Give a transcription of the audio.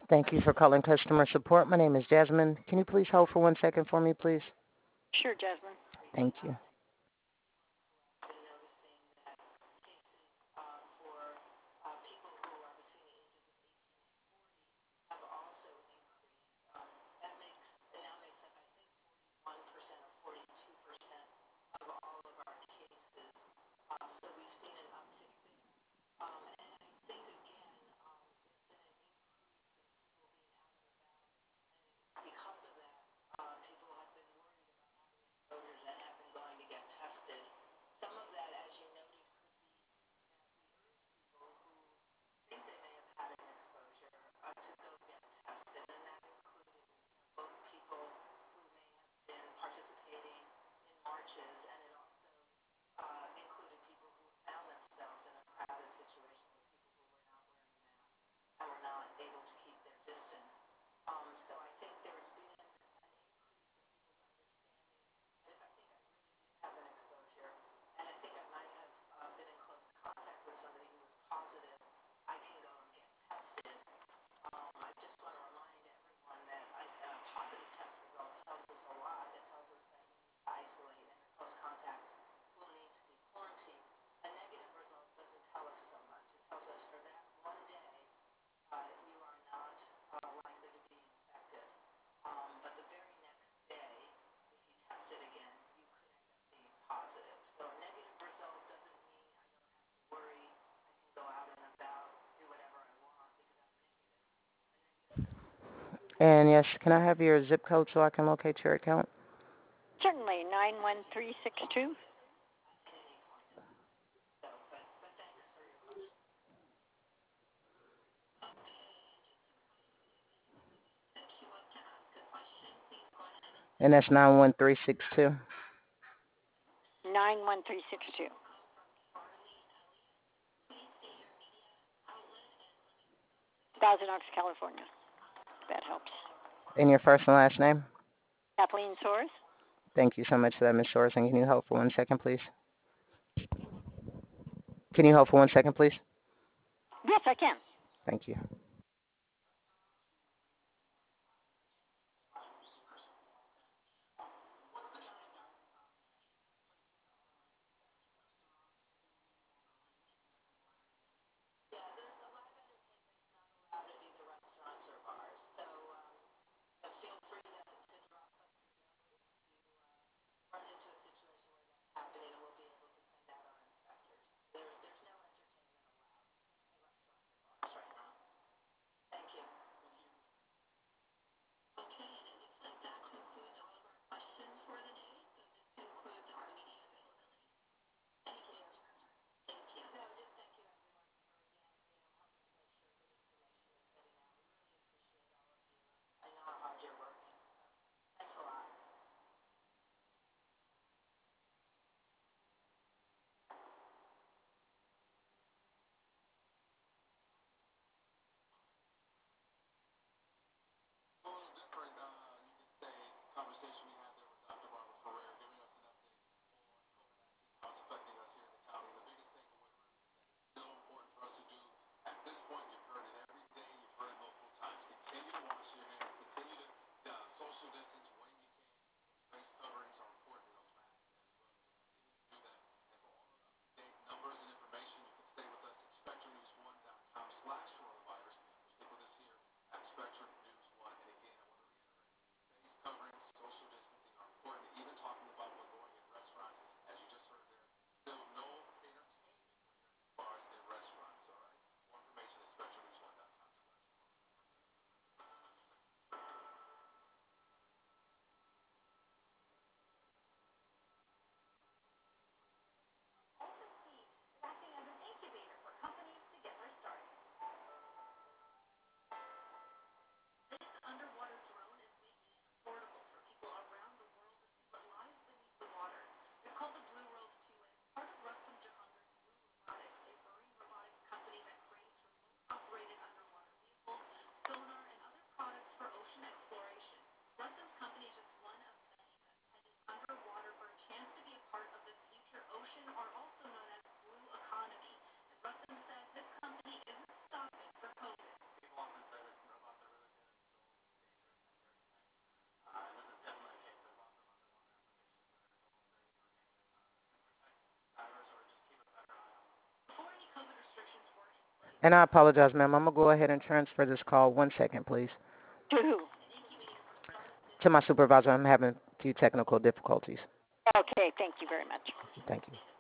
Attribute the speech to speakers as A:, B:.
A: Thank you for calling customer support. My name is Jasmine. Can you please hold for 1 second for me, please?
B: Sure, Jasmine.
A: Thank you. And yes, can I have your zip code so I can locate your account?
B: Certainly, 91362.
A: And that's 91362.
B: 91362. Thousand Oaks, California. That helps.
A: And your first and last name?
B: Kathleen Soares?
A: Thank you so much for that, Ms. Soares. And can you hold for 1 second, please? Can you hold for 1 second, please?
B: Yes, I can.
A: Thank you. And I apologize, ma'am. I'm going to go ahead and transfer this call. 1 second, please.
B: To who?
A: To my supervisor. I'm having a few technical difficulties.
B: Okay, thank you very much.
A: Thank you.